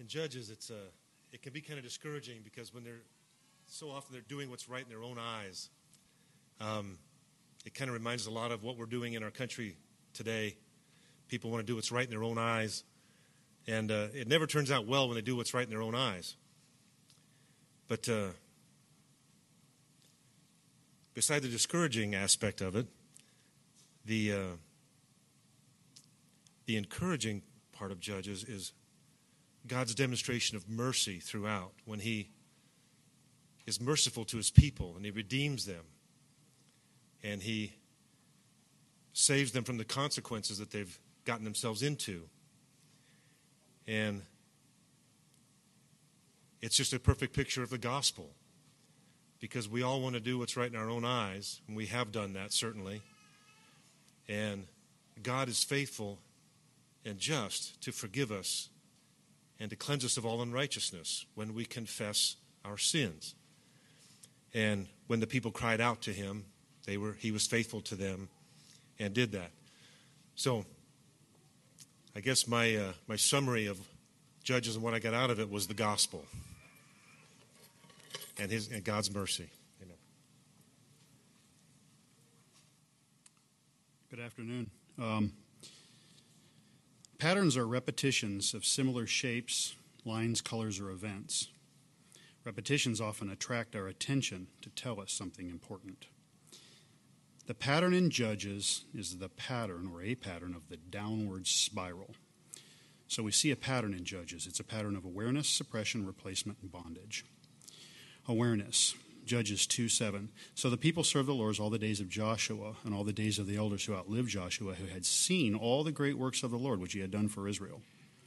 Judges, it can be kind of discouraging because when so often they're doing what's right in their own eyes. It kind of reminds us a lot of what we're doing in our country today. People want to do what's right in their own eyes, and it never turns out well when they do what's right in their own eyes. But beside the discouraging aspect of it, the encouraging part of Judges is God's demonstration of mercy throughout, when He is merciful to His people and He redeems them and He saves them from the consequences that they've gotten themselves into. And it's just a perfect picture of the gospel, because we all want to do what's right in our own eyes, and we have done that, certainly. And God is faithful and just to forgive us and to cleanse us of all unrighteousness when we confess our sins. And when the people cried out to Him, He was faithful to them and did that. So I guess my summary of Judges and what I got out of it was the gospel and God's mercy. Amen. Good afternoon. Patterns are repetitions of similar shapes, lines, colors, or events. Repetitions often attract our attention to tell us something important. The pattern in Judges is the pattern, or a pattern, of the downward spiral. So we see a pattern in Judges. It's a pattern of awareness, suppression, replacement, and bondage. Awareness. Judges 2:7. So the people served the Lord all the days of Joshua and all the days of the elders who outlived Joshua, who had seen all the great works of the Lord, which He had done for Israel.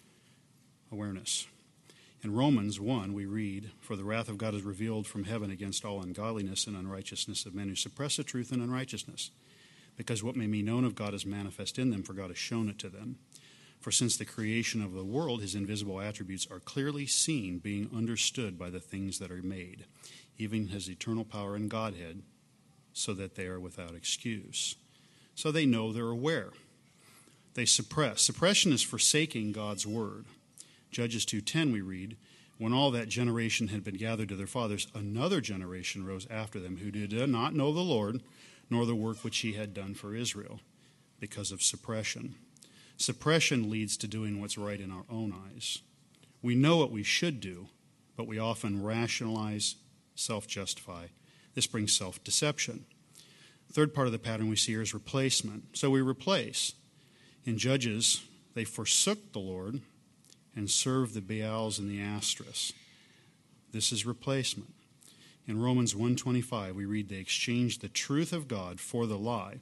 Awareness. In Romans 1, we read, "For the wrath of God is revealed from heaven against all ungodliness and unrighteousness of men who suppress the truth in unrighteousness, because what may be known of God is manifest in them, for God has shown it to them. For since the creation of the world, His invisible attributes are clearly seen, being understood by the things that are made, even His eternal power and Godhead, so that they are without excuse." So they know, they're aware. They suppress. Suppression is forsaking God's word. Judges 2:10 we read, "When all that generation had been gathered to their fathers, another generation rose after them who did not know the Lord, nor the work which He had done for Israel," because of suppression. Suppression leads to doing what's right in our own eyes. We know what we should do, but we often rationalize, self-justify. This brings self-deception. Third part of the pattern we see here is replacement. So we replace. In Judges, they forsook the Lord and served the Baals and the Ashtoreths. This is replacement. In Romans 1:25, we read they exchanged the truth of God for the lie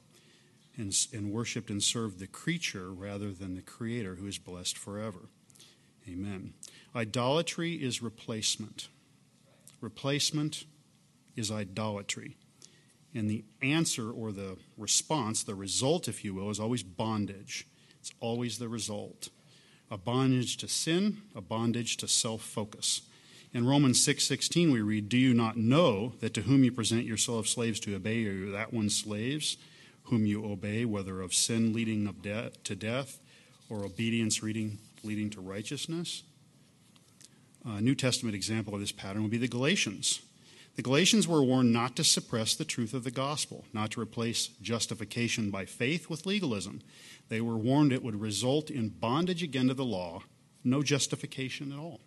and worshipped and served the creature rather than the Creator, who is blessed forever. Amen. Idolatry is replacement. Replacement is idolatry. And the answer, or the response, the result, if you will, is always bondage. It's always the result. A bondage to sin, a bondage to self-focus. In Romans 6:16 we read, "Do you not know that to whom you present yourselves slaves to obey, are that one slaves, whom you obey, whether of sin leading to death, or obedience leading to righteousness?" A New Testament example of this pattern would be the Galatians. The Galatians were warned not to suppress the truth of the gospel, not to replace justification by faith with legalism. They were warned it would result in bondage again to the law, no justification at all.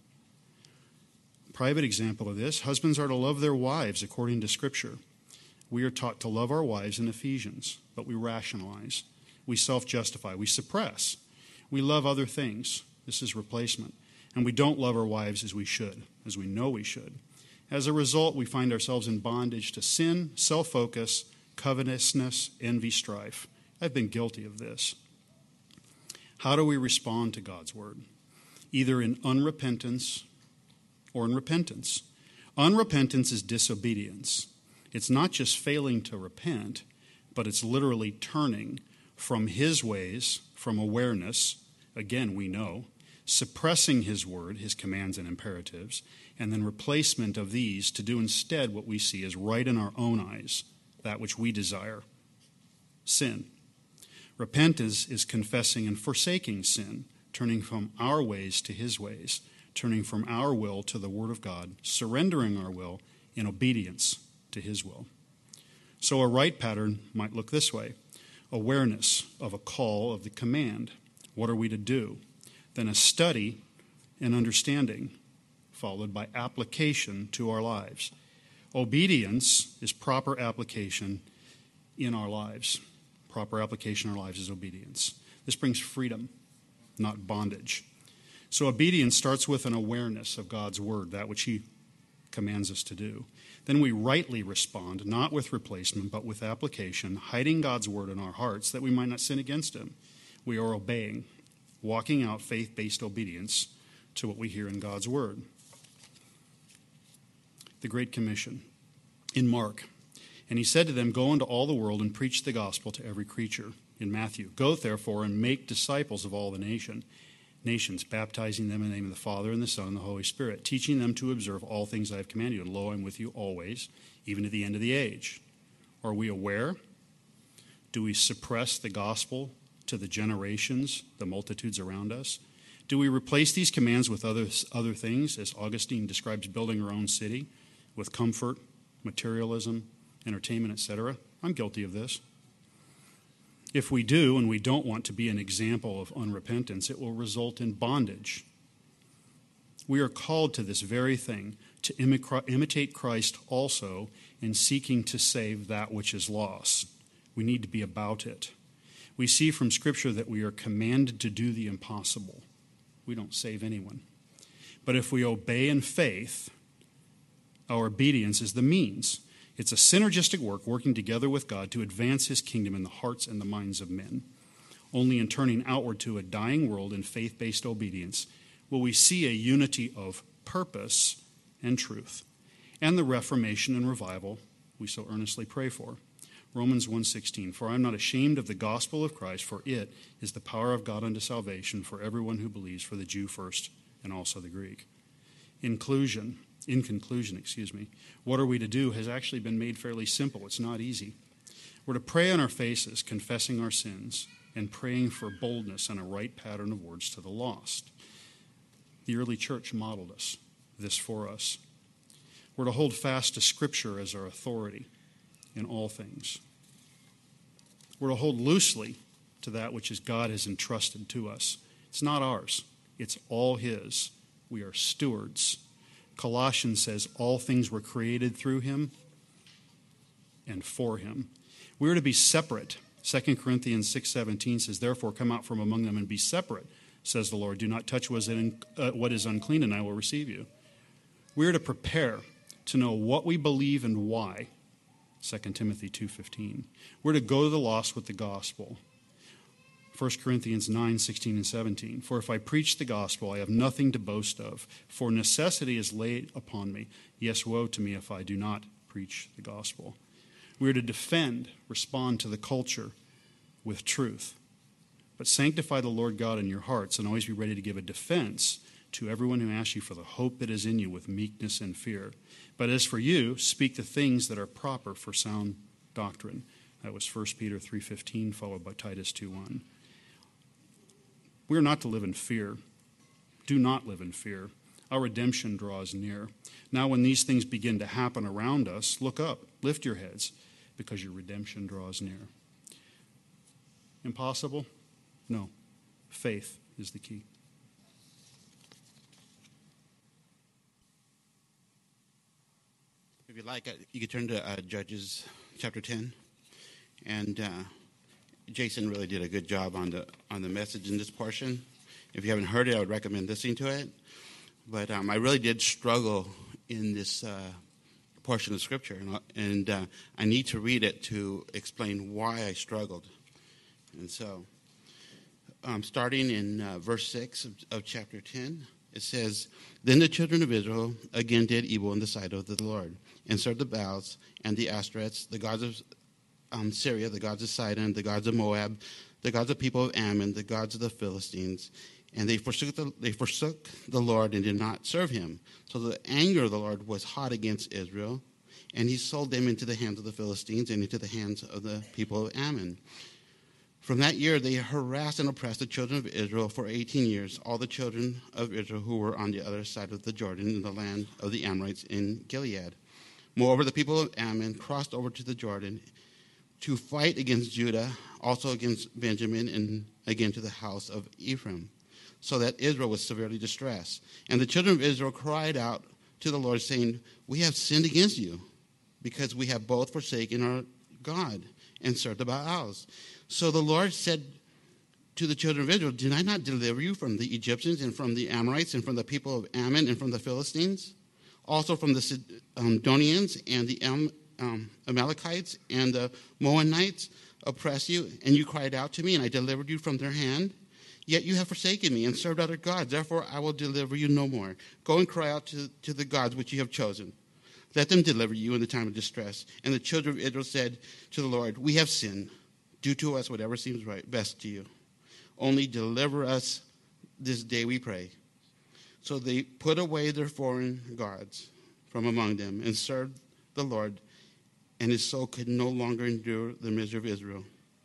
Private example of this, husbands are to love their wives according to Scripture. We are taught to love our wives in Ephesians, but we rationalize, we self-justify, we suppress, we love other things. This is replacement. And we don't love our wives as we should, as we know we should. As a result, we find ourselves in bondage to sin, self-focus, covetousness, envy, strife. I've been guilty of this. How do we respond to God's word? Either in unrepentance or in repentance. Unrepentance is disobedience. It's not just failing to repent, but it's literally turning from His ways, from awareness, again we know, suppressing His word, His commands and imperatives, and then replacement of these to do instead what we see as right in our own eyes, that which we desire, sin. Repentance is confessing and forsaking sin, turning from our ways to His ways, turning from our will to the Word of God, surrendering our will in obedience to His will. So a right pattern might look this way: awareness of a call of the command. What are we to do? Then a study and understanding, followed by application to our lives. Obedience is proper application in our lives. Proper application in our lives is obedience. This brings freedom, not bondage. So obedience starts with an awareness of God's word, that which He commands us to do. Then we rightly respond, not with replacement, but with application, hiding God's word in our hearts that we might not sin against Him. We are obeying, walking out faith-based obedience to what we hear in God's word. The Great Commission in Mark. And He said to them, "Go into all the world and preach the gospel to every creature." In Matthew, "Go therefore and make disciples of all the nations, baptizing them in the name of the Father and the Son and the Holy Spirit, teaching them to observe all things I have commanded you. And lo, I'm with you always, even to the end of the age." Are we aware? Do we suppress the gospel to the generations, the multitudes around us? Do we replace these commands with other things, as Augustine describes building our own city, with comfort, materialism, entertainment, etc.? I'm guilty of this. If we do, and we don't want to be an example of unrepentance, it will result in bondage. We are called to this very thing, to imitate Christ also in seeking to save that which is lost. We need to be about it. We see from Scripture that we are commanded to do the impossible. We don't save anyone. But if we obey in faith, our obedience is the means. It's a synergistic work working together with God to advance His kingdom in the hearts and the minds of men. Only in turning outward to a dying world in faith-based obedience will we see a unity of purpose and truth, and the reformation and revival we so earnestly pray for. Romans 1:16, "For I am not ashamed of the gospel of Christ, for it is the power of God unto salvation for everyone who believes, for the Jew first and also the Greek." In conclusion, what are we to do has actually been made fairly simple. It's not easy. We're to pray on our faces, confessing our sins, and praying for boldness and a right pattern of words to the lost. The early church modeled this for us. We're to hold fast to Scripture as our authority in all things. We're to hold loosely to that which God has entrusted to us. It's not ours. It's all His. We are stewards. Colossians says all things were created through Him and for Him. We are to be separate. 2 Corinthians 6:17 says, "Therefore come out from among them and be separate, says the Lord. Do not touch what is unclean, and I will receive you." We are to prepare to know what we believe and why. 2 Timothy 2:15. We're to go to the lost with the gospel. 1 Corinthians 9:16 and 17. "For if I preach the gospel, I have nothing to boast of, for necessity is laid upon me. Yes, woe to me if I do not preach the gospel." We are to respond to the culture with truth. But sanctify the Lord God in your hearts, and always be ready to give a defense to everyone who asks you for the hope that is in you with meekness and fear. But as for you, speak the things that are proper for sound doctrine. That was 1 Peter 3:15, followed by Titus 2:1. We are not to live in fear. Do not live in fear. Our redemption draws near. Now when these things begin to happen around us, look up, lift your heads, because your redemption draws near. Impossible? No. Faith is the key. If you'd like, you could turn to Judges chapter 10. And Jason really did a good job on the message in this portion. If you haven't heard it, I would recommend listening to it. But I really did struggle in this portion of Scripture, and I need to read it to explain why I struggled. And so, starting in verse 6 of chapter 10, it says, "Then the children of Israel again did evil in the sight of the Lord, and served the Baals and the Ashtoreths, the gods of Syria, the gods of Sidon, the gods of Moab, the gods of people of Ammon, the gods of the Philistines. And they forsook the Lord and did not serve Him. So the anger of the Lord was hot against Israel, and He sold them into the hands of the Philistines and into the hands of the people of Ammon. From that year, they harassed and oppressed the children of Israel for 18 years, all the children of Israel who were on the other side of the Jordan in the land of the Amorites in Gilead. Moreover, the people of Ammon crossed over to the Jordan to fight against Judah, also against Benjamin, and again to the house of Ephraim, so that Israel was severely distressed. And the children of Israel cried out to the Lord, saying, "We have sinned against you, because we have both forsaken our God and served the Baals." So the Lord said to the children of Israel, "Did I not deliver you from the Egyptians and from the Amorites and from the people of Ammon and from the Philistines? Also from the Sidonians and the Amalekites and the Moabites oppressed you, and you cried out to me, and I delivered you from their hand? Yet you have forsaken me and served other gods. Therefore I will deliver you no more. Go and cry out to the gods which you have chosen. Let them deliver you in the time of distress." And the children of Israel said to the Lord, "We have sinned. Do to us whatever seems right, best to you. Only deliver us this day, we pray." So they put away their foreign gods from among them and served the Lord, and his soul could no longer endure the misery of Israel.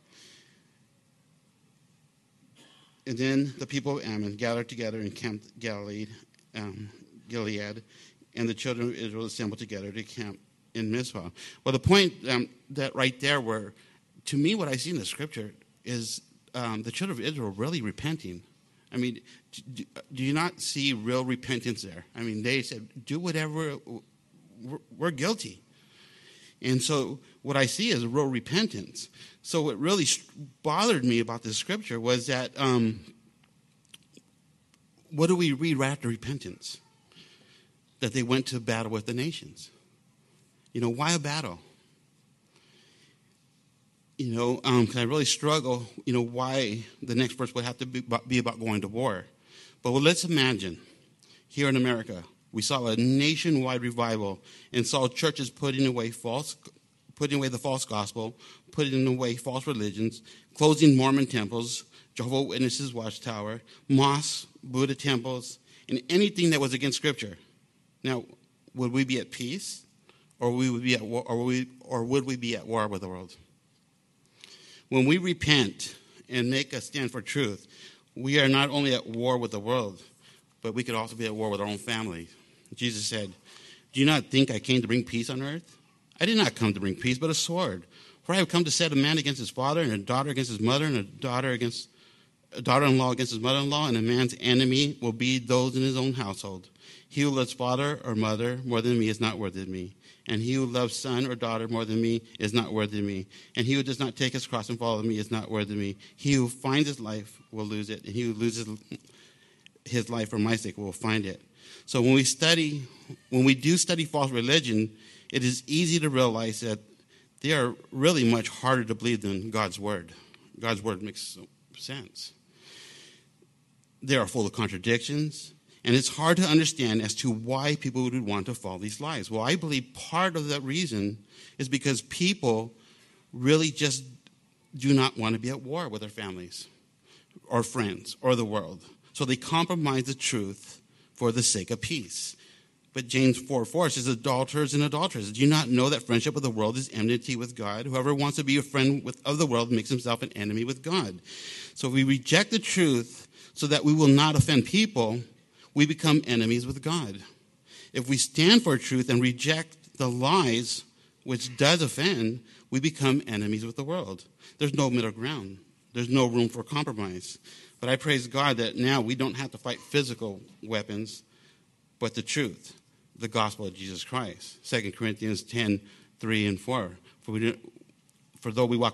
And then the people of Ammon gathered together and camped Gilead, and the children of Israel assembled together to camp in Mizpah. Well, the point that right there were, to me, what I see in the scripture is the children of Israel really repenting. I mean, do you not see real repentance there? I mean, they said, do whatever, we're guilty. And so what I see is real repentance. So what really bothered me about this scripture was that, what do we read right after repentance? That they went to battle with the nations. Why a battle? Because I really struggle, why the next verse would have to be about going to war. But let's imagine, here in America, we saw a nationwide revival and saw churches putting away the false gospel, putting away false religions, closing Mormon temples, Jehovah's Witnesses watchtower, mosques, Buddha temples, and anything that was against Scripture. Now, would we be at peace, or would we be at war, or would we be at war with the world? When we repent and make a stand for truth, we are not only at war with the world, but we could also be at war with our own family. Jesus said, "Do you not think I came to bring peace on earth? I did not come to bring peace, but a sword. For I have come to set a man against his father, and a daughter against his mother, and a daughter-in-law against his mother-in-law, and a man's enemy will be those in his own household. He who loves father or mother more than me is not worthy of me. And he who loves son or daughter more than me is not worthy of me. And he who does not take his cross and follow me is not worthy of me. He who finds his life will lose it, and he who loses his life for my sake will find it." So when we do study false religion, it is easy to realize that they are really much harder to believe than God's word. God's word makes sense. They are full of contradictions. And it's hard to understand as to why people would want to follow these lies. Well, I believe part of that reason is because people really just do not want to be at war with their families or friends or the world. So they compromise the truth for the sake of peace. But James 4:4 says, "Adulterers and adulteresses, do you not know that friendship with the world is enmity with God? Whoever wants to be a friend of the world makes himself an enemy with God." So if we reject the truth so that we will not offend people, we become enemies with God. If we stand for truth and reject the lies, which does offend, we become enemies with the world. There's no middle ground. There's no room for compromise. But I praise God that now we don't have to fight physical weapons, but the truth, the gospel of Jesus Christ. 2 Corinthians 10:3 and 4. For though we walk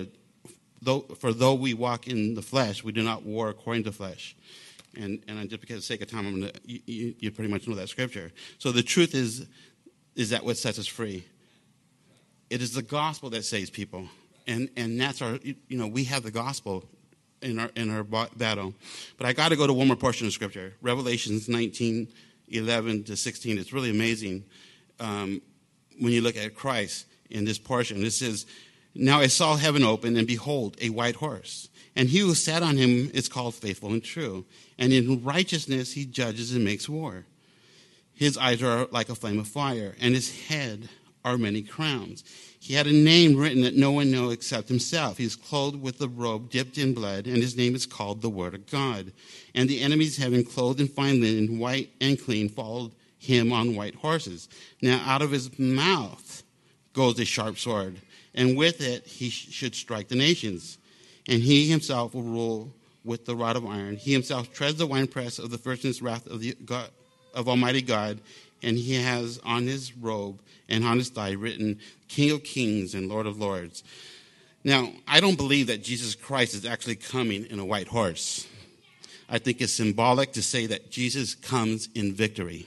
in the flesh, we do not war according to flesh. And just because of the sake of time, you pretty much know that scripture. So the truth is that what sets us free. It is the gospel that saves people, and that's our. We have the gospel in our battle. But I got to go to one more portion of scripture, Revelations 19:11-16. It's really amazing when you look at Christ in this portion. It says, "Now I saw heaven open, and behold, a white horse. And he who sat on him is called Faithful and True. And in righteousness he judges and makes war. His eyes are like a flame of fire, and his head are many crowns. He had a name written that no one knows except himself. He is clothed with a robe dipped in blood, and his name is called the Word of God. And the enemies, having clothed in fine linen, white and clean, followed him on white horses. Now out of his mouth goes a sharp sword, and with it he should strike the nations. And he himself will rule with the rod of iron. He himself treads the winepress of the fierceness wrath of Almighty God, and he has on his robe and on his thigh written, King of Kings and Lord of Lords. Now, I don't believe that Jesus Christ is actually coming in a white horse. I think it's symbolic to say that Jesus comes in victory.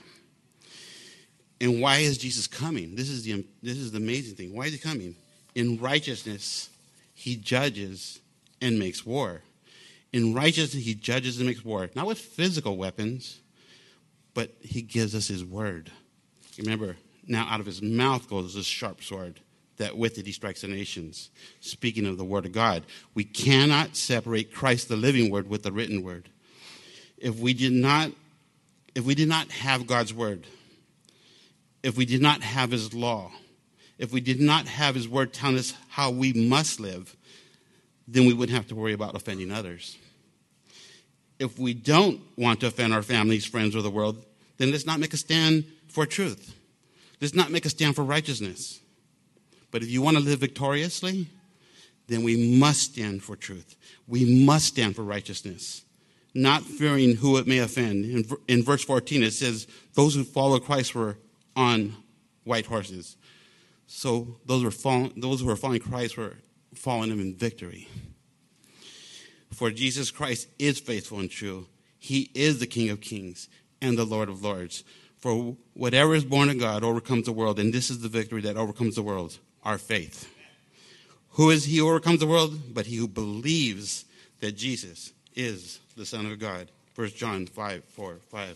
And why is Jesus coming? This is the amazing thing. Why is he coming? In righteousness, he judges and makes war. In righteousness, he judges and makes war. Not with physical weapons, but he gives us his word. Remember, now out of his mouth goes this sharp sword, that with it he strikes the nations. Speaking of the word of God, we cannot separate Christ the living word with the written word. If we did not have God's word, if we did not have his law, if we did not have his word telling us how we must live, then we wouldn't have to worry about offending others. If we don't want to offend our families, friends, or the world, then let's not make a stand for truth. Let's not make a stand for righteousness. But if you want to live victoriously, then we must stand for truth. We must stand for righteousness, not fearing who it may offend. In verse 14, it says, those who follow Christ were on white horses. So those who were following Christ were following him in victory. For Jesus Christ is faithful and true. He is the King of Kings and the Lord of Lords. For whatever is born of God overcomes the world, and this is the victory that overcomes the world, our faith. Who is he who overcomes the world? But he who believes that Jesus is the Son of God. 1 John 5:4-5.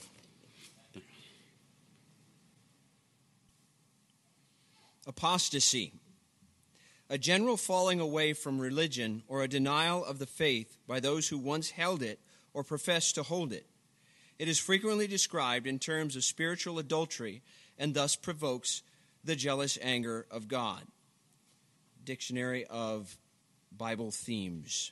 Apostasy. A general falling away from religion or a denial of the faith by those who once held it or professed to hold it. It is frequently described in terms of spiritual adultery and thus provokes the jealous anger of God. Dictionary of Bible Themes.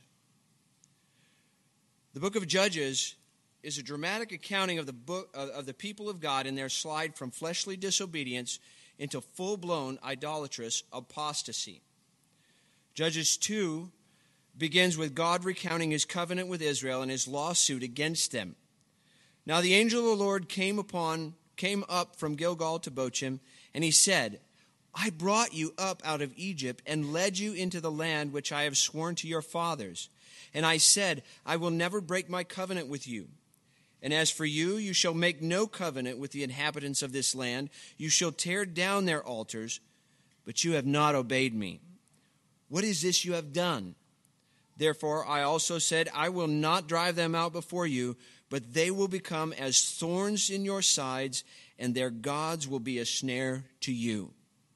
The book of Judges is a dramatic accounting of the people of God in their slide from fleshly disobedience into full-blown idolatrous apostasy. Judges 2 begins with God recounting his covenant with Israel and his lawsuit against them. Now the angel of the Lord came up from Gilgal to Bochim, and he said, I brought you up out of Egypt and led you into the land which I have sworn to your fathers. And I said, I will never break my covenant with you. And as for you, you shall make no covenant with the inhabitants of this land. You shall tear down their altars, but you have not obeyed me. What is this you have done? Therefore I also said, I will not drive them out before you, but they will become as thorns in your sides, and their gods will be a snare to you.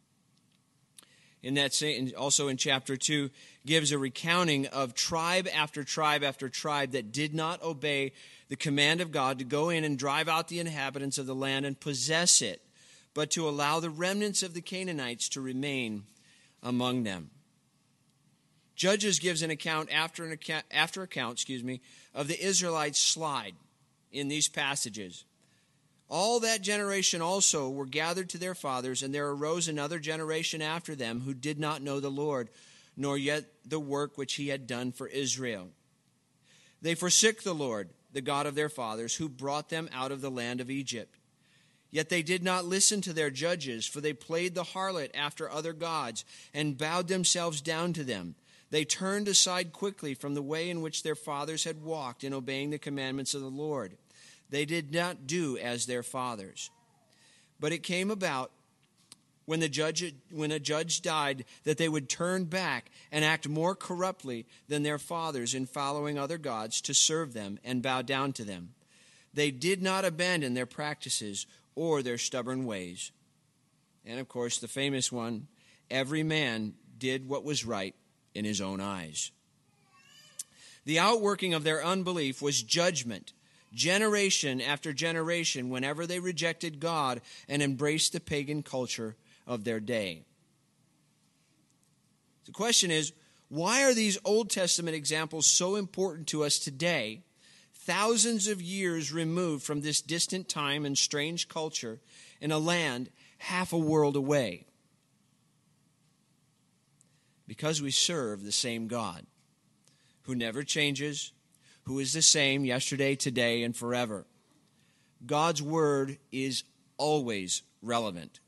In that same, also in chapter 2, gives a recounting of tribe after tribe after tribe that did not obey the command of God to go in and drive out the inhabitants of the land and possess it, but to allow the remnants of the Canaanites to remain among them. Judges gives an account after account of the Israelites' slide in these passages. All that generation also were gathered to their fathers, and there arose another generation after them who did not know the Lord, nor yet the work which he had done for Israel. They forsook the Lord, the God of their fathers, who brought them out of the land of Egypt. Yet they did not listen to their judges, for they played the harlot after other gods, and bowed themselves down to them. They turned aside quickly from the way in which their fathers had walked in obeying the commandments of the Lord. They did not do as their fathers. But it came about when a judge died that they would turn back and act more corruptly than their fathers in following other gods to serve them and bow down to them. They did not abandon their practices or their stubborn ways. And of course, the famous one, every man did what was right in his own eyes. The outworking of their unbelief was judgment, generation after generation, whenever they rejected God and embraced the pagan culture of their day. The question is, why are these Old Testament examples so important to us today, thousands of years removed from this distant time and strange culture in a land half a world away? Because we serve the same God, who never changes, who is the same yesterday, today, and forever. God's word is always relevant.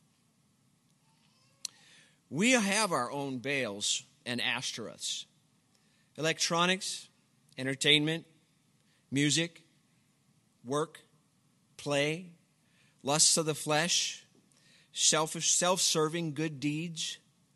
We have our own Baals and Ashtoreths. Electronics, entertainment, music, work, play, lusts of the flesh, self-serving good deeds.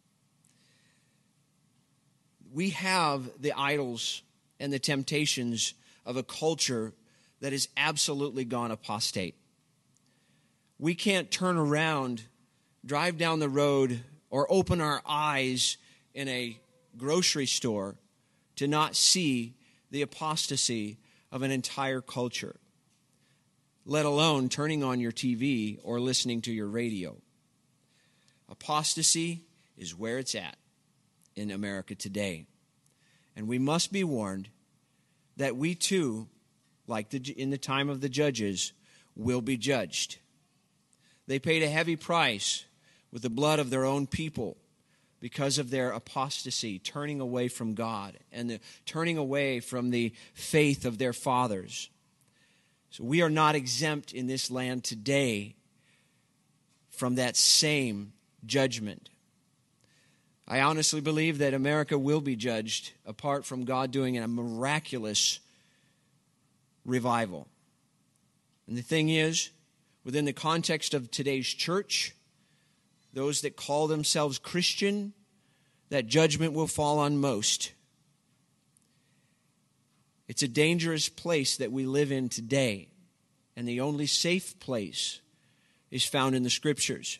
We have the idols and the temptations of a culture that has absolutely gone apostate. We can't turn around, drive down the road, or open our eyes in a grocery store to not see the apostasy of an entire culture, let alone turning on your TV or listening to your radio. Apostasy is where it's at in America today. And we must be warned that we too, like in the time of the judges, will be judged. They paid a heavy price with the blood of their own people because of their apostasy, turning away from God and turning away from the faith of their fathers. So we are not exempt in this land today from that same judgment. I honestly believe that America will be judged apart from God doing a miraculous revival. And the thing is, within the context of today's church, those that call themselves Christian, that judgment will fall on most. It's a dangerous place that we live in today, and the only safe place is found in the Scriptures.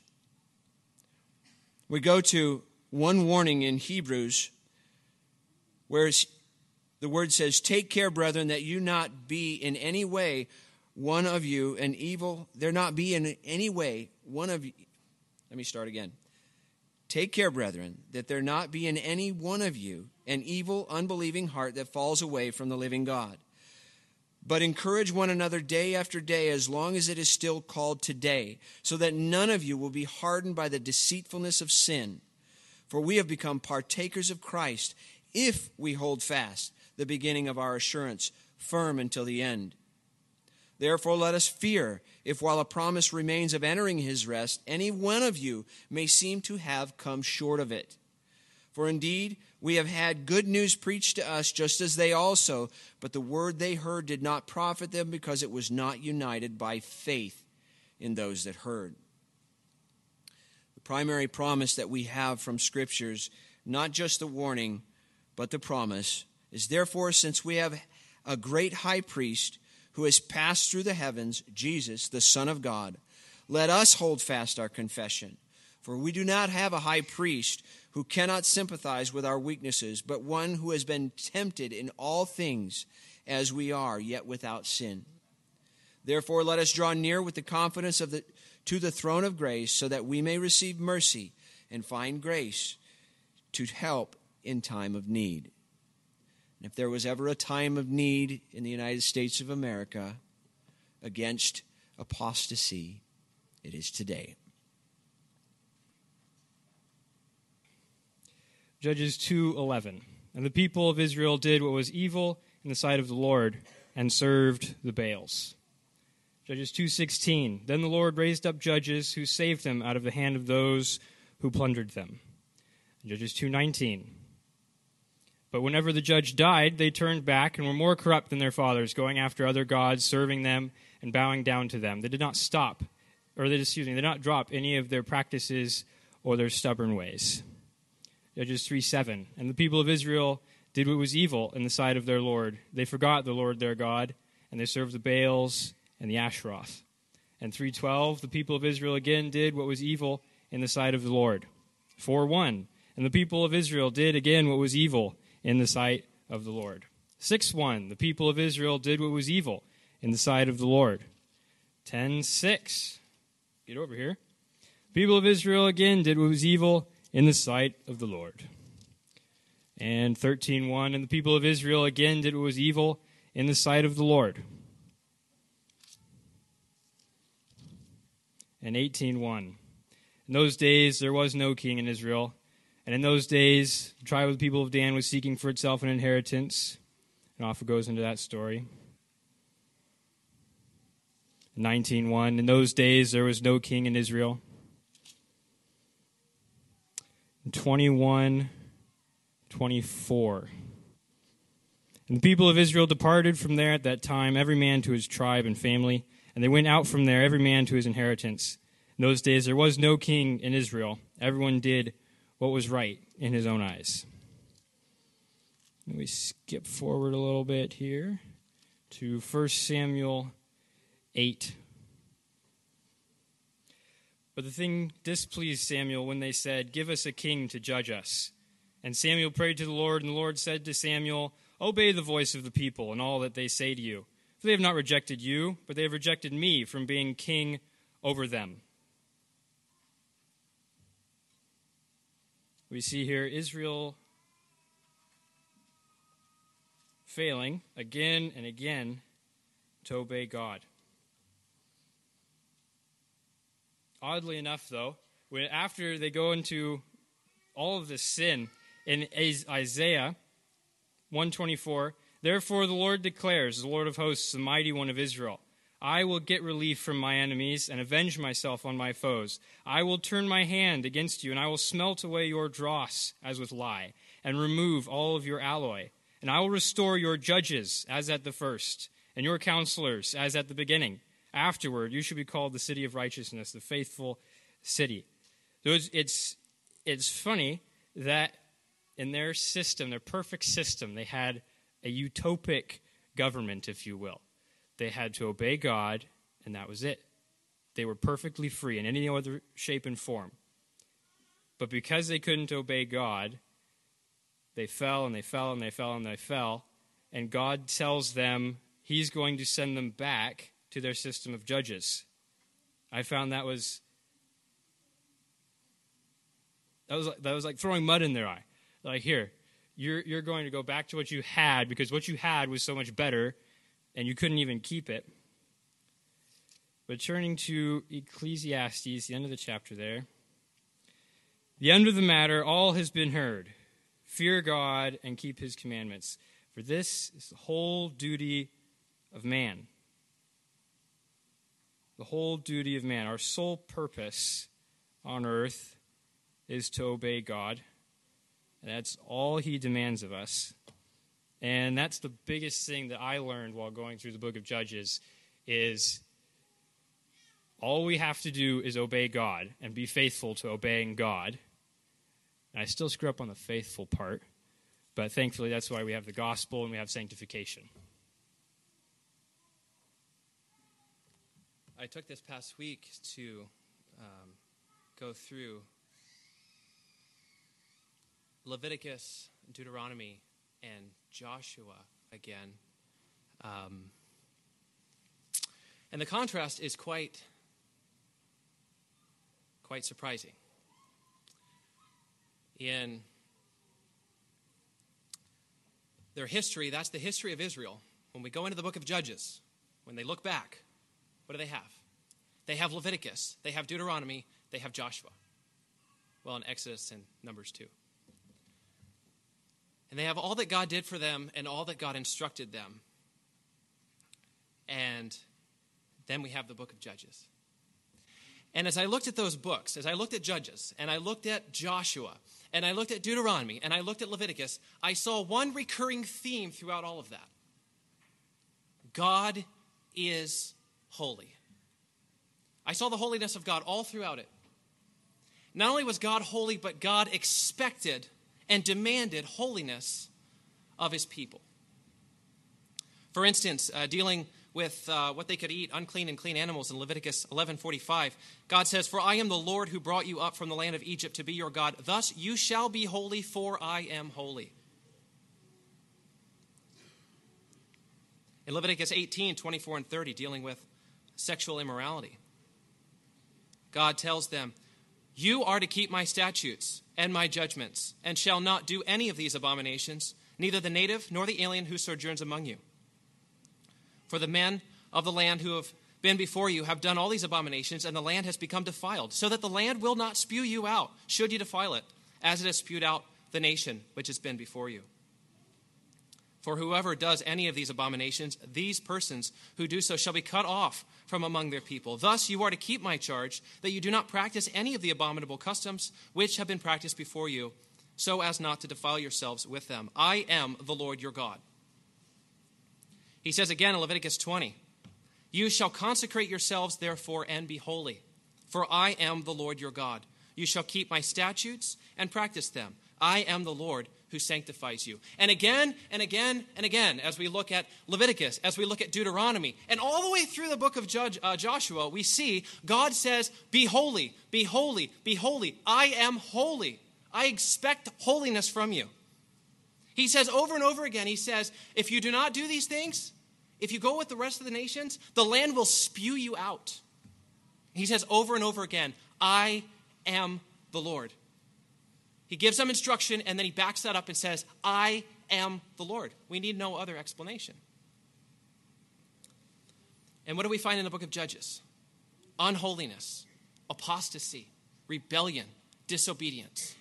We go to one warning in Hebrews, where the word says, "Take care, brethren, that you not be in any way one of you an evil." There not be in any way one of you. Let me start again. "Take care, brethren, that there not be in any one of you an evil, unbelieving heart that falls away from the living God. But encourage one another day after day, as long as it is still called today, so that none of you will be hardened by the deceitfulness of sin. For we have become partakers of Christ, if we hold fast the beginning of our assurance firm until the end. Therefore let us fear, if while a promise remains of entering his rest, any one of you may seem to have come short of it. For indeed, we have had good news preached to us, just as they also, but the word they heard did not profit them, because it was not united by faith in those that heard." The primary promise that we have from Scriptures, not just the warning, but the promise, is, "Therefore, since we have a great high priest who has passed through the heavens, Jesus, the Son of God, let us hold fast our confession. For we do not have a high priest who cannot sympathize with our weaknesses, but one who has been tempted in all things as we are, yet without sin. Therefore let us draw near with the confidence to the throne of grace, so that we may receive mercy and find grace to help in time of need." And if there was ever a time of need in the United States of America against apostasy, it is today. Judges 2:11. "And the people of Israel did what was evil in the sight of the Lord, and served the Baals." Judges 2:16. "Then the Lord raised up judges who saved them out of the hand of those who plundered them." Judges 2:19. "But whenever the judge died, they turned back and were more corrupt than their fathers, going after other gods, serving them, and bowing down to them. They did not did not drop any of their practices or their stubborn ways." Judges 3:7. "And the people of Israel did what was evil in the sight of their Lord. They forgot the Lord their God, and they served the Baals and the Ashtaroth." And 3:12. "The people of Israel again did what was evil in the sight of the Lord." 4:1. "And the people of Israel did again what was evil in the sight of the Lord." 6:1. "The people of Israel did what was evil in the sight of the Lord." 10:6. Get over here. "The people of Israel again did what was evil in the sight of the Lord." And 13:1, and the people of Israel again did what was evil in the sight of the Lord. And 18:1, in those days there was no king in Israel, and in those days the tribe of the people of Dan was seeking for itself an inheritance. And off it goes into that story. 19:1, in those days there was no king in Israel. 21:24, and the people of Israel departed from there at that time, every man to his tribe and family, and they went out from there, every man to his inheritance. In those days there was no king in Israel. Everyone did what was right in his own eyes. And we skip forward a little bit here to 1 Samuel 8. But the thing displeased Samuel when they said, "Give us a king to judge us." And Samuel prayed to the Lord, and the Lord said to Samuel, "Obey the voice of the people and all that they say to you. For they have not rejected you, but they have rejected me from being king over them." We see here Israel failing again and again to obey God. Oddly enough, though, after they go into all of this sin, in Isaiah 1:24, "Therefore the Lord declares, the Lord of hosts, the mighty one of Israel, I will get relief from my enemies and avenge myself on my foes. I will turn my hand against you, and I will smelt away your dross as with lye, and remove all of your alloy. And I will restore your judges as at the first, and your counselors as at the beginning. Afterward, you shall be called the city of righteousness, the faithful city." So it's funny that in their system, their perfect system, they had a utopic government, if you will. They had to obey God, and that was it. They were perfectly free in any other shape and form. But because they couldn't obey God, they fell and they fell and they fell and they fell, and God tells them He's going to send them back to their system of judges. I found that was like throwing mud in their eye. Like, here, you're going to go back to what you had because what you had was so much better, and you couldn't even keep it. But turning to Ecclesiastes, the end of the chapter there. "The end of the matter, all has been heard. Fear God and keep His commandments, for this is the whole duty of man." The whole duty of man. Our sole purpose on earth is to obey God. And that's all He demands of us. And that's the biggest thing that I learned while going through the book of Judges is all we have to do is obey God and be faithful to obeying God. And I still screw up on the faithful part, but thankfully that's why we have the gospel and we have sanctification. I took this past week to go through Leviticus, Deuteronomy, and Joshua again. And the contrast is quite surprising. In their history, that's the history of Israel. When we go into the book of Judges, when they look back, what do they have? They have Leviticus, they have Deuteronomy, they have Joshua. Well, in Exodus and Numbers too. And they have all that God did for them and all that God instructed them. And then we have the book of Judges. And as I looked at those books, as I looked at Judges, and I looked at Joshua, and I looked at Deuteronomy, and I looked at Leviticus, I saw one recurring theme throughout all of that. God is holy. I saw the holiness of God all throughout it. Not only was God holy, but God expected and demanded holiness of His people. For instance, dealing with what they could eat, unclean and clean animals in Leviticus 11:45, God says, "For I am the Lord who brought you up from the land of Egypt to be your God. Thus you shall be holy, for I am holy." In Leviticus 18:24 and 30, dealing with sexual immorality, God tells them, You are to keep my statutes and my judgments, and shall not do any of these abominations, neither the native nor the alien who sojourns among you. For the men of the land who have been before you have done all these abominations, and the land has become defiled, so that the land will not spew you out, should you defile it, as it has spewed out the nation which has been before you. For whoever does any of these abominations, these persons who do so shall be cut off from among their people. Thus you are to keep my charge, that you do not practice any of the abominable customs which have been practiced before you, so as not to defile yourselves with them. I am the Lord your God. He says again in Leviticus 20, you shall consecrate yourselves therefore and be holy, for I am the Lord your God. You shall keep my statutes and practice them. I am the Lord who sanctifies you. And again and again and again, as we look at Leviticus, as we look at Deuteronomy, and all the way through the book of Joshua, we see God says, be holy, be holy, be holy. I am holy. I expect holiness from you. He says over and over again, he says, if you do not do these things, if you go with the rest of the nations, the land will spew you out. He says over and over again, I am the Lord. He gives them instruction, and then he backs that up and says, I am the Lord. We need no other explanation. And what do we find in the book of Judges? Unholiness, apostasy, rebellion, disobedience.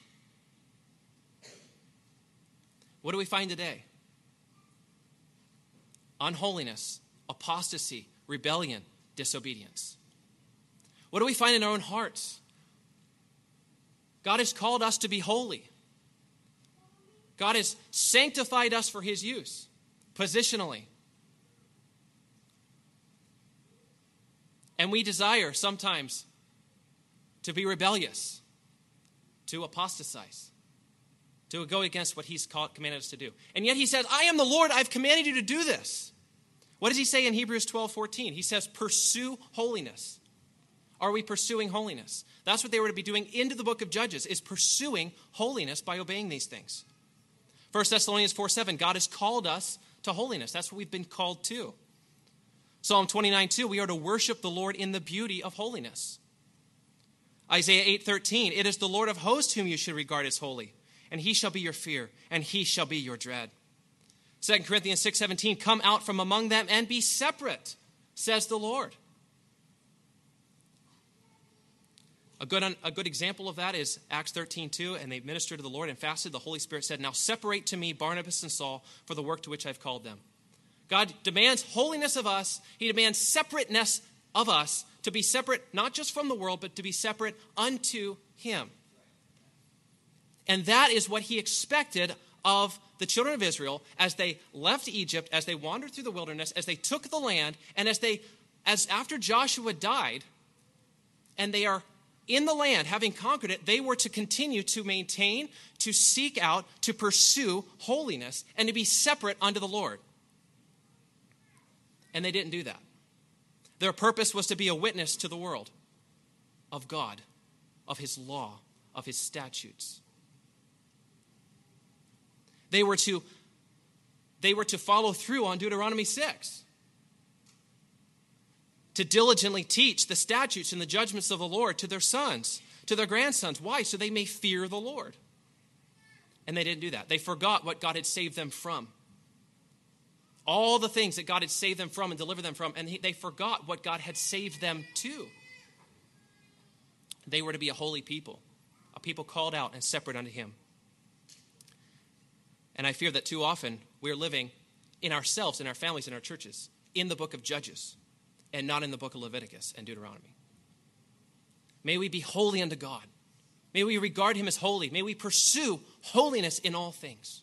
What do we find today? Unholiness, apostasy, rebellion, disobedience. What do we find in our own hearts? God has called us to be holy. God has sanctified us for his use, positionally. And we desire sometimes to be rebellious, to apostatize, to go against what he's commanded us to do. And yet he says, I am the Lord, I've commanded you to do this. What does he say in Hebrews 12:14? He says, pursue holiness. Are we pursuing holiness? That's what they were to be doing into the book of Judges, is pursuing holiness by obeying these things. 1 Thessalonians 4:7, God has called us to holiness. That's what we've been called to. Psalm 29:2, we are to worship the Lord in the beauty of holiness. Isaiah 8:13, it is the Lord of hosts whom you should regard as holy, and he shall be your fear, and he shall be your dread. 2 Corinthians 6:17, come out from among them and be separate, says the Lord. A good example of that is Acts 13:2, and they ministered to the Lord and fasted. The Holy Spirit said, now separate to me Barnabas and Saul for the work to which I've called them. God demands holiness of us. He demands separateness of us, to be separate not just from the world, but to be separate unto him. And that is what he expected of the children of Israel as they left Egypt, as they wandered through the wilderness, as they took the land, and as after Joshua died, and they are in the land, having conquered it, they were to continue to maintain, to seek out, to pursue holiness, and to be separate unto the Lord. And they didn't do that. Their purpose was to be a witness to the world of God, of his law, of his statutes. They were to follow through on Deuteronomy 6. To diligently teach the statutes and the judgments of the Lord to their sons, to their grandsons. Why? So they may fear the Lord. And they didn't do that. They forgot what God had saved them from. All the things that God had saved them from and delivered them from, and they forgot what God had saved them to. They were to be a holy people, a people called out and separate unto him. And I fear that too often we're living in ourselves, in our families, in our churches, in the book of Judges, and not in the book of Leviticus and Deuteronomy. May we be holy unto God. May we regard him as holy. May we pursue holiness in all things.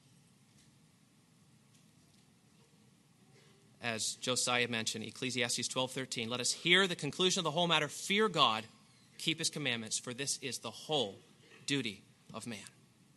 As Josiah mentioned, Ecclesiastes 12:13, let us hear the conclusion of the whole matter. Fear God, keep his commandments, for this is the whole duty of man.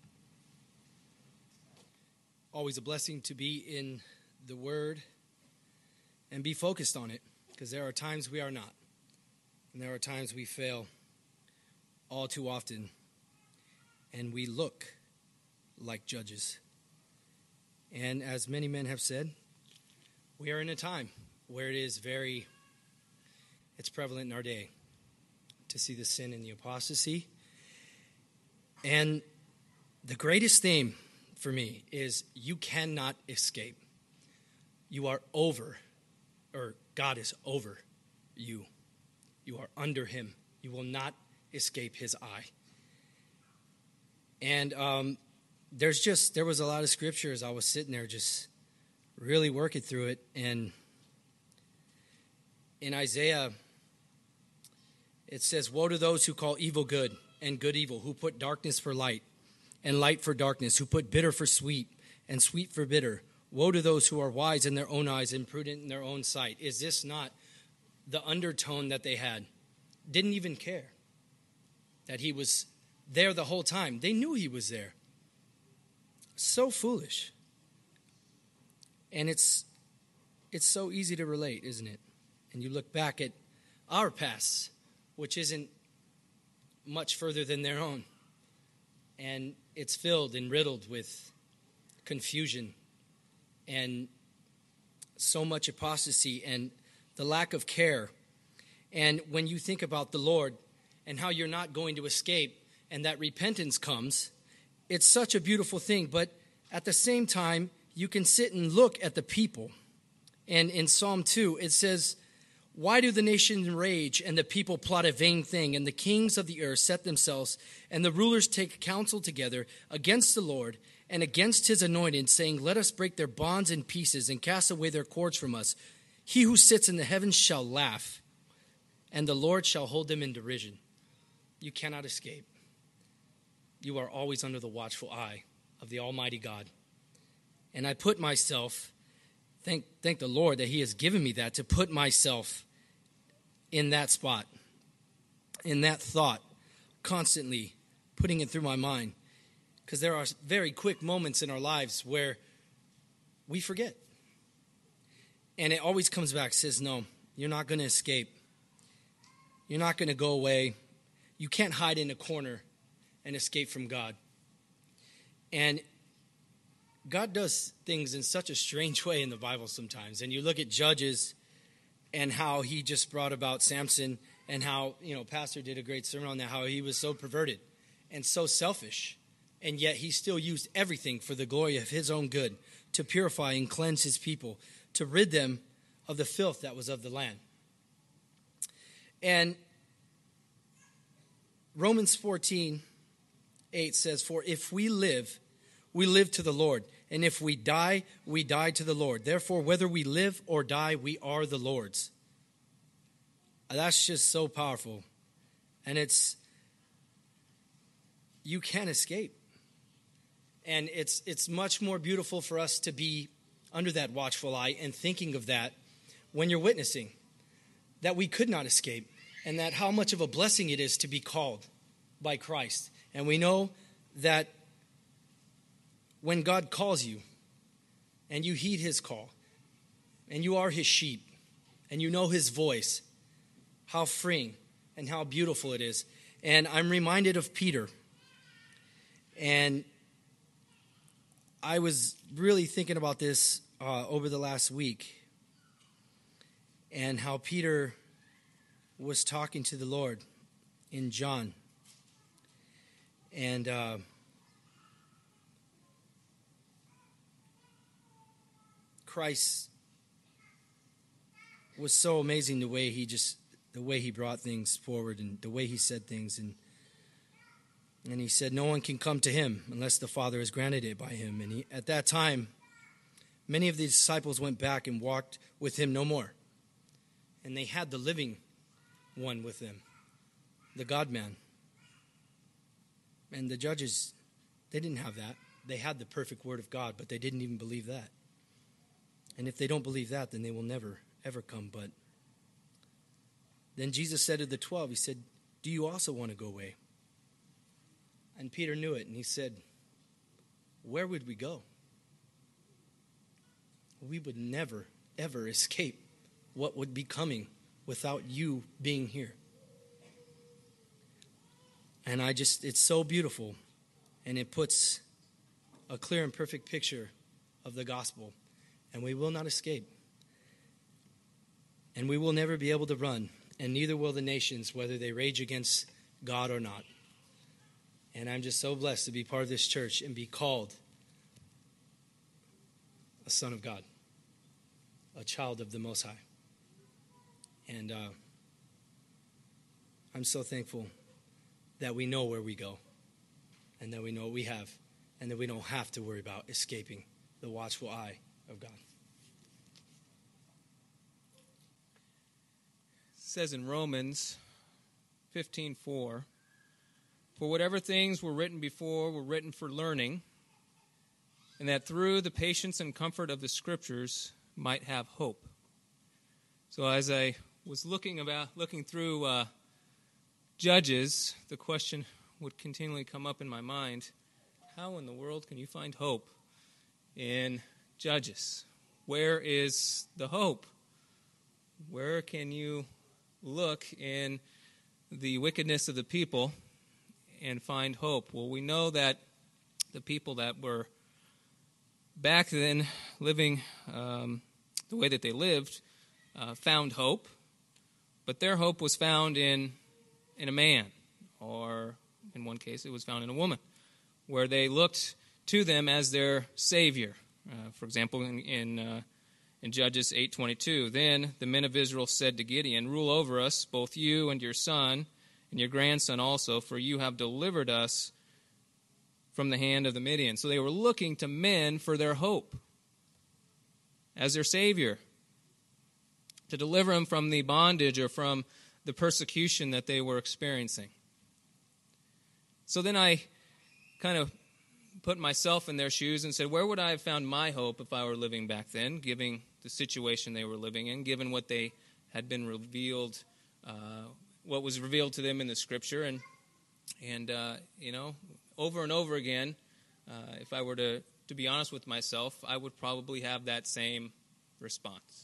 Always a blessing to be in the Word and be focused on it. Because there are times we are not. And there are times we fail all too often. And we look like judges. And as many men have said, we are in a time where it's prevalent in our day to see the sin and the apostasy And the greatest thing for me is you cannot escape. You are over, or God is over you. You are under him. You will not escape his eye. And there was a lot of scriptures. I was sitting there just really working through it. And in Isaiah, it says, "Woe to those who call evil good and good evil, who put darkness for light and light for darkness, who put bitter for sweet and sweet for bitter. Woe to those who are wise in their own eyes and prudent in their own sight." Is this not the undertone that they had? Didn't even care that he was there the whole time. They knew he was there. So foolish. And it's so easy to relate, isn't it? And you look back at our past, which isn't much further than their own. And it's filled and riddled with confusion and so much apostasy and the lack of care. And when you think about the Lord and how you're not going to escape and that repentance comes, it's such a beautiful thing. But at the same time, you can sit and look at the people. And in Psalm 2, it says, "Why do the nations rage and the people plot a vain thing, and the kings of the earth set themselves, and the rulers take counsel together against the Lord and against his anointed, saying, Let us break their bonds in pieces and cast away their cords from us. He who sits in the heavens shall laugh, and the Lord shall hold them in derision." You cannot escape. You are always under the watchful eye of the Almighty God. And I put myself, thank the Lord that he has given me that, to put myself in that spot, in that thought, constantly putting it through my mind. Because there are very quick moments in our lives where we forget. And it always comes back, says, no, you're not going to escape. You're not going to go away. You can't hide in a corner and escape from God. And God does things in such a strange way in the Bible sometimes. And you look at Judges and how he just brought about Samson, and how, Pastor did a great sermon on that, how he was so perverted and so selfish. And yet he still used everything for the glory of his own good, to purify and cleanse his people, to rid them of the filth that was of the land. And Romans 14:8 says, "For if we live to the Lord. And if we die to the Lord. Therefore, whether we live or die, we are the Lord's." That's just so powerful. And you can't escape. And it's much more beautiful for us to be under that watchful eye and thinking of that when you're witnessing, that we could not escape, and that how much of a blessing it is to be called by Christ. And we know that when God calls you and you heed his call and you are his sheep and you know his voice, how freeing and how beautiful it is. And I'm reminded of Peter. And I was really thinking about this over the last week, and how Peter was talking to the Lord in John. And Christ was so amazing, the way he brought things forward and the way he said things. And he said, no one can come to him unless the Father has granted it by him. And at that time, many of the disciples went back and walked with him no more. And they had the living one with them, the God-man. And the judges, they didn't have that. They had the perfect word of God, but they didn't even believe that. And if they don't believe that, then they will never, ever come. But then Jesus said to the 12, he said, "Do you also want to go away?" And Peter knew it, and he said, "Where would we go? We would never, ever escape what would be coming without you being here." And it's so beautiful, and it puts a clear and perfect picture of the gospel. And we will not escape. And we will never be able to run, and neither will the nations, whether they rage against God or not. And I'm just so blessed to be part of this church and be called a son of God, a child of the Most High. And I'm so thankful that we know where we go and that we know what we have and that we don't have to worry about escaping the watchful eye of God. It says in Romans 15:4, for whatever things were written before were written for learning, and that through the patience and comfort of the Scriptures might have hope. So as I was looking through Judges, the question would continually come up in my mind, how in the world can you find hope in Judges? Where is the hope? Where can you look in the wickedness of the people and find hope? Well, we know that the people that were back then living the way that they lived found hope, but their hope was found in a man, or in one case it was found in a woman, where they looked to them as their savior. For example, in Judges 8:22, then the men of Israel said to Gideon, rule over us, both you and your son and your grandson also, for you have delivered us from the hand of the Midian. So they were looking to men for their hope as their savior, to deliver them from the bondage or from the persecution that they were experiencing. So then I kind of put myself in their shoes and said, where would I have found my hope if I were living back then, given the situation they were living in, given what they had been revealed, what was revealed to them in the Scripture, and over and over again, if I were to be honest with myself, I would probably have that same response.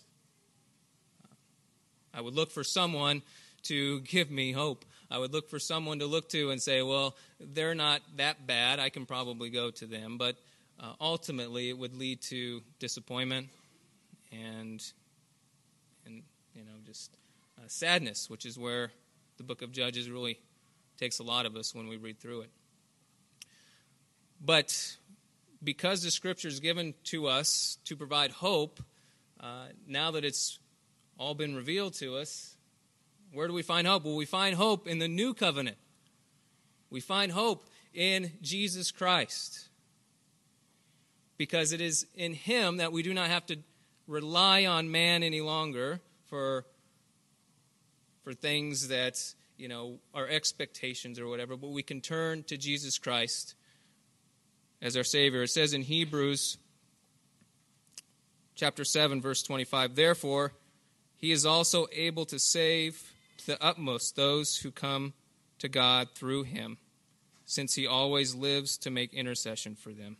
I would look for someone to give me hope. I would look for someone to look to and say, well, they're not that bad. I can probably go to them. But ultimately, it would lead to disappointment and just sadness, which is where the book of Judges really takes a lot of us when we read through it. But because the Scripture is given to us to provide hope, now that it's all been revealed to us, where do we find hope? Well, we find hope in the new covenant. We find hope in Jesus Christ. Because it is in Him that we do not have to rely on man any longer for things that, our expectations or whatever, but we can turn to Jesus Christ as our Savior. It says in Hebrews chapter 7, verse 25, therefore, He is also able to save to the utmost those who come to God through Him, since He always lives to make intercession for them.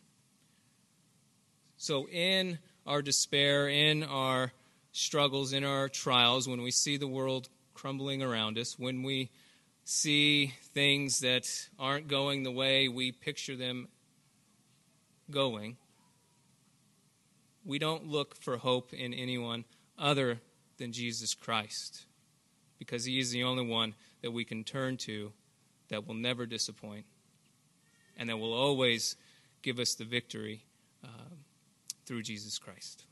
So in our despair, in our struggles, in our trials, when we see the world crumbling around us, when we see things that aren't going the way we picture them going, we don't look for hope in anyone other than Jesus Christ, because He is the only one that we can turn to that will never disappoint and that will always give us the victory through Jesus Christ.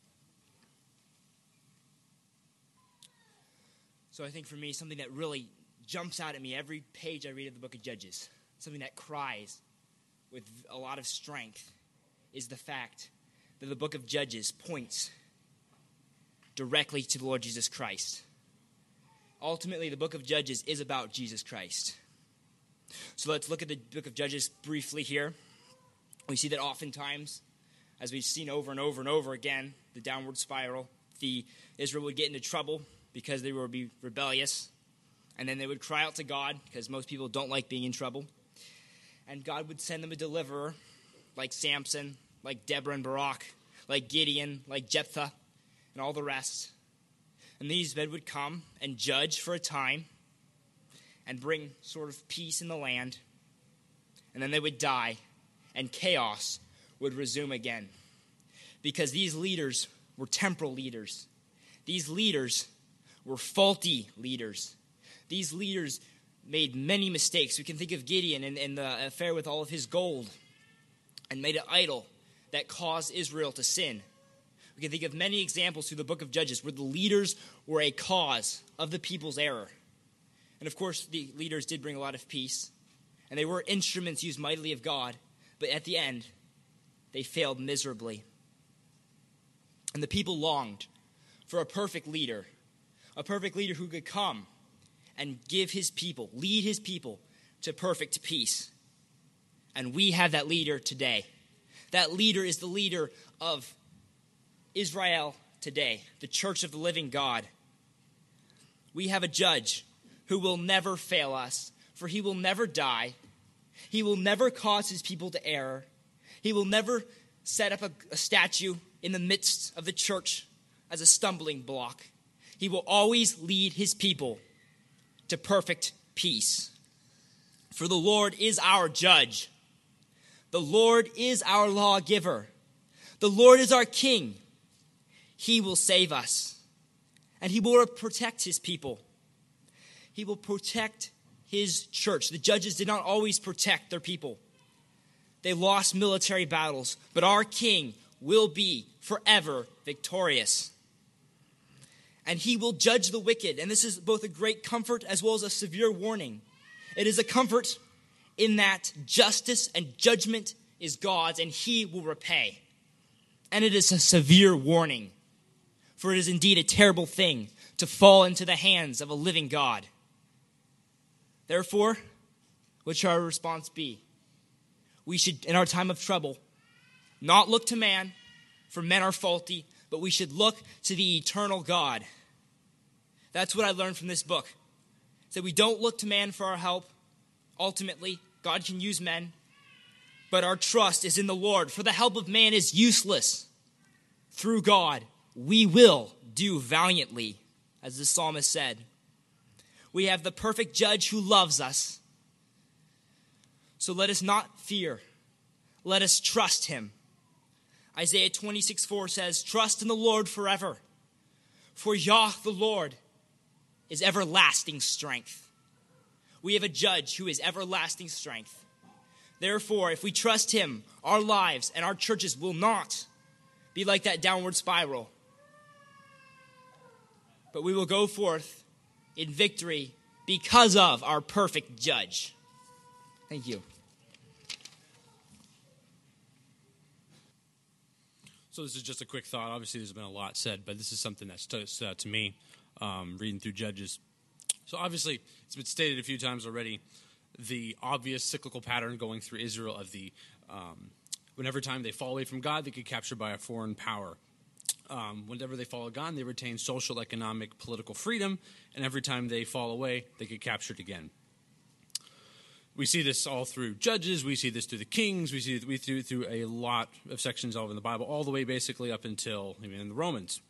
So I think for me, something that really jumps out at me every page I read of the book of Judges, something that cries with a lot of strength, is the fact that the book of Judges points directly to the Lord Jesus Christ. Ultimately, the book of Judges is about Jesus Christ. So let's look at the book of Judges briefly here. We see that oftentimes, as we've seen over and over and over again, the downward spiral, Israel would get into trouble because they would be rebellious, and then they would cry out to God, because most people don't like being in trouble, and God would send them a deliverer, like Samson, like Deborah and Barak, like Gideon, like Jephthah, and all the rest. And these men would come and judge for a time and bring sort of peace in the land, and then they would die, and chaos would resume again, because these leaders were temporal leaders. These leaders were faulty leaders. These leaders made many mistakes. We can think of Gideon and the affair with all of his gold and made an idol that caused Israel to sin. We can think of many examples through the book of Judges where the leaders were a cause of the people's error. And of course, the leaders did bring a lot of peace, and they were instruments used mightily of God, but at the end, they failed miserably. And the people longed for a perfect leader who could come and give his people, lead his people to perfect peace. And we have that leader today. That leader is the leader of Israel today, the church of the living God. We have a judge who will never fail us, for he will never die. He will never cause his people to err. He will never set up a statue in the midst of the church as a stumbling block. He will always lead his people to perfect peace. For the Lord is our judge. The Lord is our lawgiver. The Lord is our king. He will save us, and he will protect his people. He will protect his church. The judges did not always protect their people. They lost military battles, but our king will be forever victorious. And he will judge the wicked. And this is both a great comfort as well as a severe warning. It is a comfort in that justice and judgment is God's, and he will repay. And it is a severe warning, for it is indeed a terrible thing to fall into the hands of a living God. Therefore, what should our response be? We should, in our time of trouble, not look to man, for men are faulty, but we should look to the eternal God. That's what I learned from this book. That we don't look to man for our help. Ultimately, God can use men, but our trust is in the Lord, for the help of man is useless. Through God, we will do valiantly, as the psalmist said. We have the perfect judge who loves us. So let us not fear. Let us trust him. Isaiah 26:4 says, "Trust in the Lord forever, for Yah the Lord is everlasting strength." We have a judge who is everlasting strength. Therefore, if we trust him, our lives and our churches will not be like that downward spiral, but we will go forth in victory because of our perfect judge. Thank you. So this is just a quick thought. Obviously, there's been a lot said, but this is something that stood out to me reading through Judges. So obviously, it's been stated a few times already, the obvious cyclical pattern going through Israel of the whenever time they fall away from God, they get captured by a foreign power. Whenever they follow God, they retain social, economic, political freedom, and every time they fall away, they get captured again. We see this all through Judges, we see this through the Kings, we see it through a lot of sections all over in the Bible, all the way basically up until even in the Romans.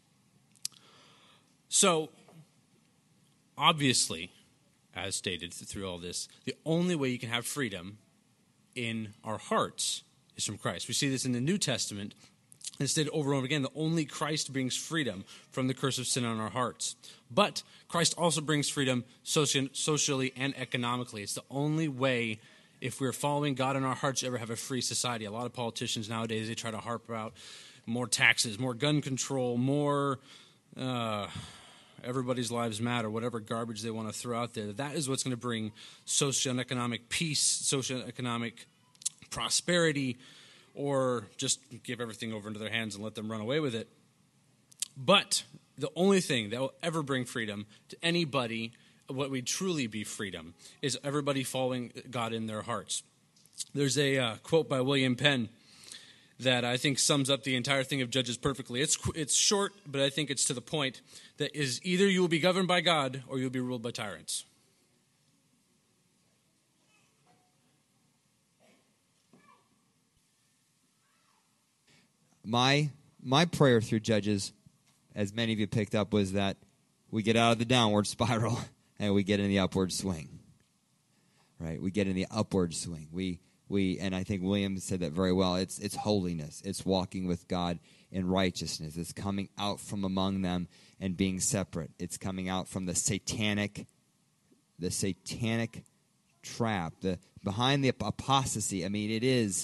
So, obviously, as stated through all this, the only way you can have freedom in our hearts is from Christ. We see this in the New Testament. And stated over and over again, that only Christ brings freedom from the curse of sin on our hearts. But Christ also brings freedom socially and economically. It's the only way, if we're following God in our hearts, to ever have a free society. A lot of politicians nowadays, they try to harp about more taxes, more gun control, more everybody's lives matter, whatever garbage they want to throw out there. That is what's going to bring social and economic peace, social and economic prosperity, or just give everything over into their hands and let them run away with it. But the only thing that will ever bring freedom to anybody, what would truly be freedom, is everybody following God in their hearts. There's a quote by William Penn that I think sums up the entire thing of Judges perfectly. It's short, but I think it's to the point. That is, either you will be governed by God or you'll be ruled by tyrants. My prayer through Judges, as many of you picked up, was that we get out of the downward spiral and we get in the upward swing. Right? We get in the upward swing. We and I think William said that very well. It's holiness. It's walking with God in righteousness. It's coming out from among them and being separate. It's coming out from the satanic the satanic trap, behind the apostasy. I mean, it is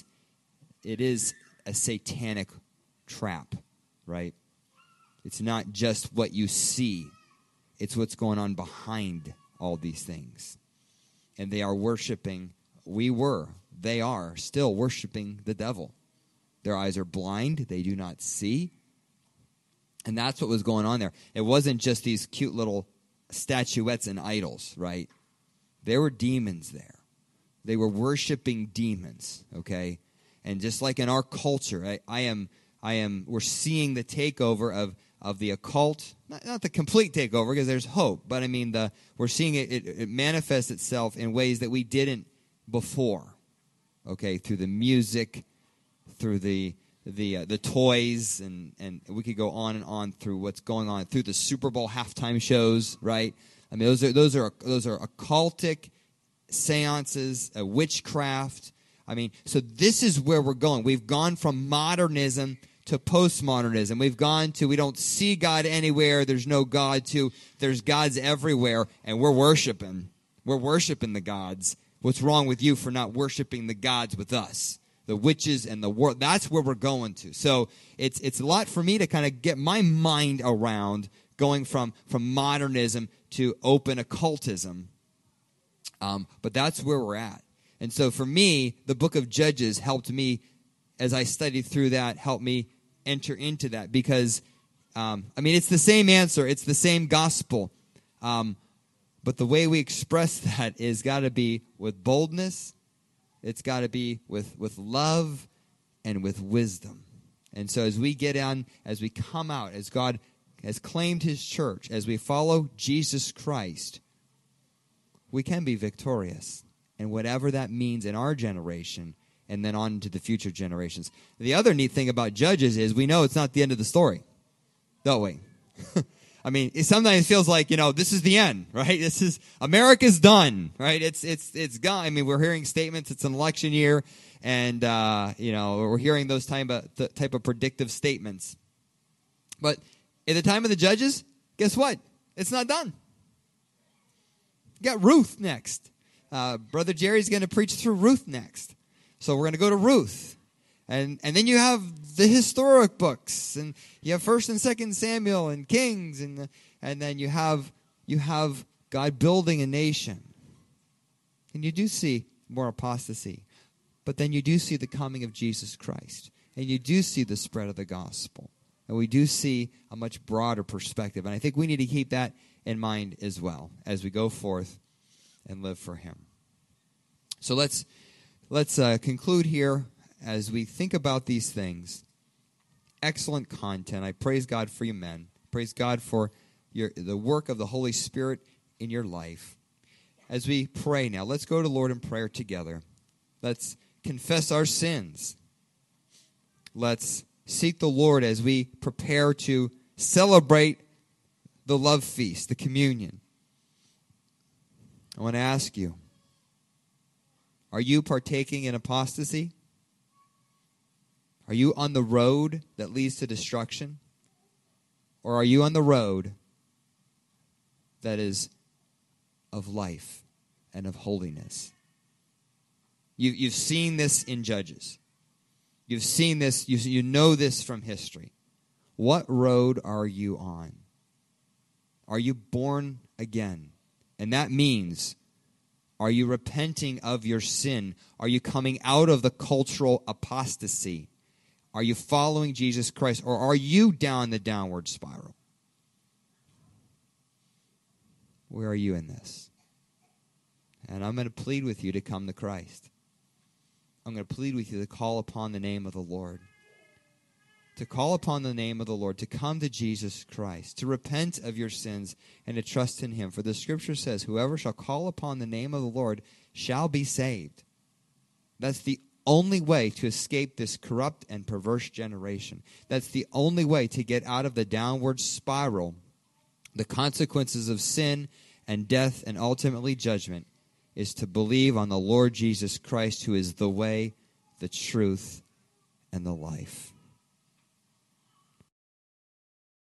a satanic trap, right? It's not just what you see. It's what's going on behind all these things. And they are worshiping, they are still worshiping the devil. Their eyes are blind. They do not see. And that's what was going on there. It wasn't just these cute little statuettes and idols, right? There were demons there. They were worshiping demons, okay? And just like in our culture, we're seeing the takeover of the occult. Not the complete takeover, because there's hope, but I mean, we're seeing it manifest itself in ways that we didn't before, okay? Through the music, through the toys, and we could go on and on through what's going on through the Super Bowl halftime shows, right? I mean, those are occultic seances, witchcraft. I mean, so this is where we're going. We've gone from modernism to postmodernism. We've gone to we don't see God anywhere, there's no God, to there's gods everywhere, and we're worshiping. We're worshiping the gods. What's wrong with you for not worshiping the gods with us? The witches and the world. That's where we're going to. So it's a lot for me to kind of get my mind around going from modernism to open occultism. But that's where we're at. And so for me, the book of Judges helped me, as I studied through that, helped me enter into that. Because, it's the same answer. It's the same gospel. But the way we express that is got to be with boldness. It's got to be with love and with wisdom. And so as we get on, as we come out, as God has claimed his church, as we follow Jesus Christ, we can be victorious. And whatever that means in our generation and then on into the future generations. The other neat thing about Judges is we know it's not the end of the story, don't we? I mean, it sometimes feels like, this is the end, right? This is, America's done, right? It's gone. I mean, we're hearing statements, it's an election year, and, we're hearing those type of predictive statements. But at the time of the Judges, guess what? It's not done. You got Ruth next. Brother Jerry's going to preach through Ruth next. So we're going to go to Ruth. And then you have the historic books, and you have 1st and 2nd Samuel and Kings, and then you have God building a nation. And you do see more apostasy, but then you do see the coming of Jesus Christ, and you do see the spread of the gospel, and we do see a much broader perspective. And I think we need to keep that in mind as well as we go forth and live for Him. So let's conclude here. As we think about these things, excellent content. I praise God for you men. Praise God for the work of the Holy Spirit in your life. As we pray now, let's go to the Lord in prayer together. Let's confess our sins. Let's seek the Lord as we prepare to celebrate the love feast, the communion. I want to ask you, are you partaking in apostasy? Are you on the road that leads to destruction? Or are you on the road that is of life and of holiness? You've seen this in Judges. You've seen this, you know this from history. What road are you on? Are you born again? And that means, are you repenting of your sin? Are you coming out of the cultural apostasy? Are you following Jesus Christ, or are you down the downward spiral? Where are you in this? And I'm going to plead with you to come to Christ. I'm going to plead with you to call upon the name of the Lord. To call upon the name of the Lord, to come to Jesus Christ, to repent of your sins and to trust in Him. For the Scripture says, whoever shall call upon the name of the Lord shall be saved. That's the only way to escape this corrupt and perverse generation. That's the only way to get out of the downward spiral, the consequences of sin and death and ultimately judgment, is to believe on the Lord Jesus Christ, who is the way, the truth, and the life.